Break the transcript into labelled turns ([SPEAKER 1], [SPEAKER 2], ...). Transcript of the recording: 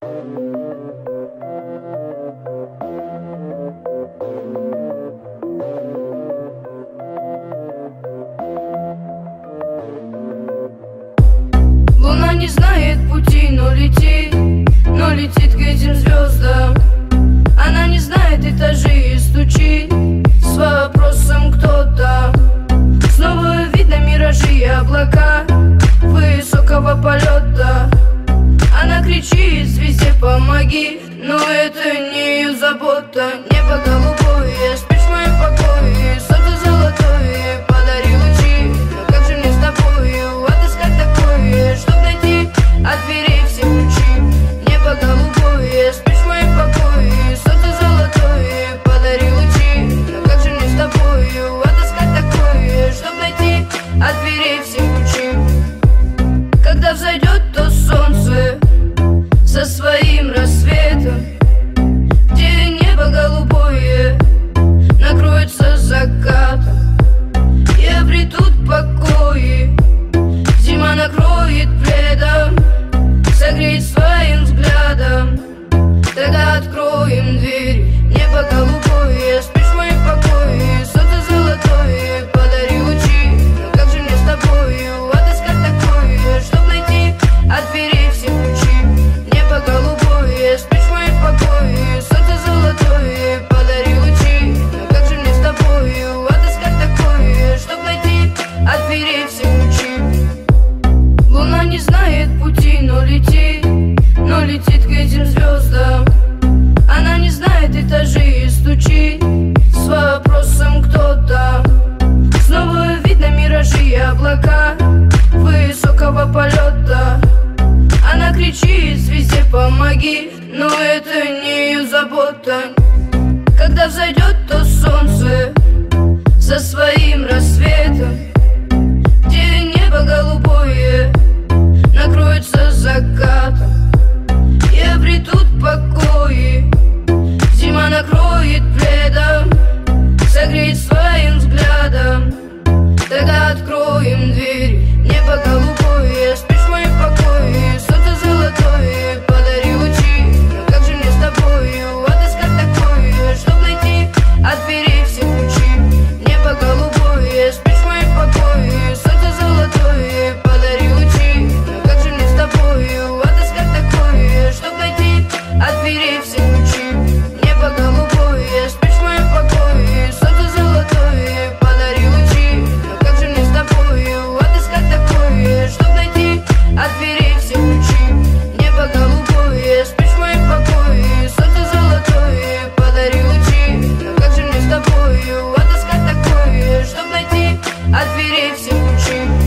[SPEAKER 1] Луна не знает пути, но летит к этим звездам. Она не знает этажей и стучит с вопросом «Кто там?». Снова видно миражи и облака высокого полета. Она кричит звезде «Помоги!», но это не ее забота. Небо голубое, спишь в моем покое, солнце золотое, подари лучи. Но как же мне с тобою отыскать такое, чтоб найти от дверей все ключи? Небо голубое, спишь в моем покое, солнце золотое, подари лучи. Но как же мне с тобою отыскать такое, чтоб найти от дверей все ключи? Когда взойдет то солнце со своим рассветом, где небо голубое накроется закатом, и обретут покои, зима накроет пледом, согреет своим взглядом. Тогда откроем дверь. Небо голубое, спишь в моем покое, солнце золотое, подари лучи. Но как же мне с тобою отыскать такое, чтоб найти от дверей все ключи? Небо голубое, спишь в моем покое, солнце золотое, подари лучи. Но как же мне с тобою отыскать такое, чтоб найти от дверей все ключи? Луна не знает пути, но летит к этим звездам. Она не знает этажей и стучит с вопросом «Кто там?». Снова видно миражи и облака высокого полета. Она кричит звезде «Помоги!», но это не ее забота. Когда взойдет то солнце со своим рассветом, где небо голубое накроется закатом, и обретут покои, зима накроет пледом, согреет своим взглядом. Тогда откроем дверь. Небо голубое, спишь в моем покое, солнце золотое, подари лучи. Но как же мне с тобою отыскать такое, чтоб найти от дверей все ключи? Небо голубое, спишь в моем покое, солнце золотое, подари лучи. Но как же мне с тобою отыскать такое, чтоб найти от дверей все ключи? Небо голубое, спишь в моем покое, солнце золотое, подари лучи. Но как же мне с тобою отыскать такое, чтоб найти от дверей все ключи? Небо голубое, спишь в моем покое, солнце золотое, подари лучи. Но как же мне с тобою отыскать такое, чтоб найти от дверей все ключи?